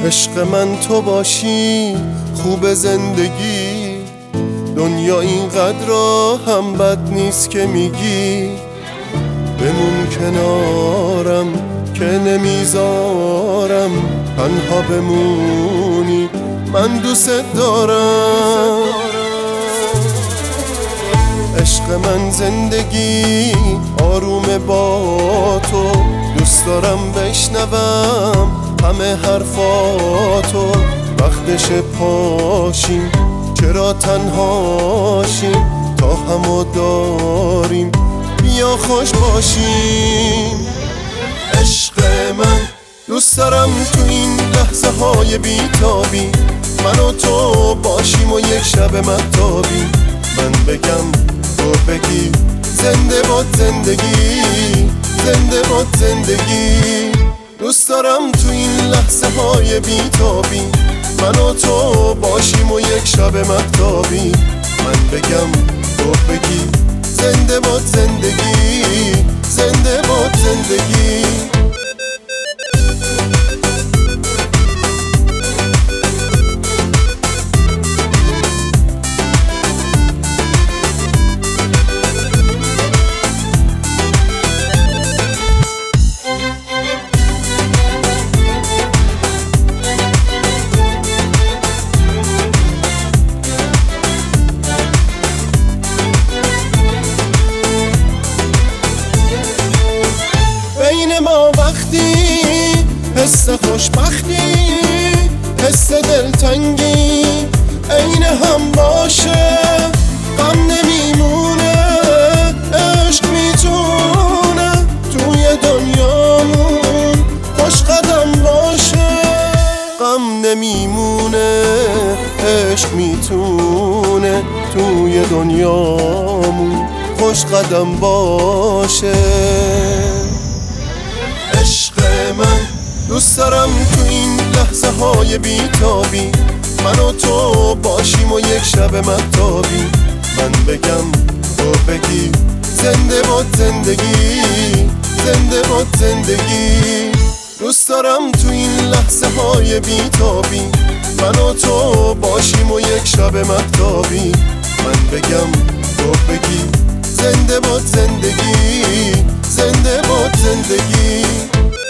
عشق من تو باشی خوب زندگی، دنیا اینقدر هم بد نیست که میگی. بمون کنارم که نمیذارم تنها بمونی، من دوست دارم. عشق من زندگی آرومه با تو، دوست دارم بشنوم همه حرفاتو. وقتش پاشیم چرا تنهاشیم، تا همو داریم بیا خوش باشیم. عشق من دوست دارم تو این لحظه های بیتابی، من و تو باشیم و یک شب مهتابی. من بگم تو بگی زنده باد زندگی، زنده باد زندگی. دوست دارم تو این لحظه های بیتابی، من و تو باشیم و یک شب مهتابی. من بگم تو بگی زنده باد زندگی، زنده باد زندگی. ما وقتی حس خوشبختی، حس دلتنگی عین هم باشه، غم نمیمونه، عشق میتونه توی دنیامون خوش قدم باشه. غم نمیمونه، عشق میتونه توی دنیامون خوش قدم باشه. عشق من دوست دارم تو این لحظه های بیتابی، من و تو باشیم و یک شب مهتابی. من بگم تو بگی زنده باد زندگی، زنده باد زندگی. دوست دارم تو این لحظه های بیتابی، من و تو باشیم و یک شب مهتابی. من بگم تو بگی زنده باد زندگی، زنده باد زندگی.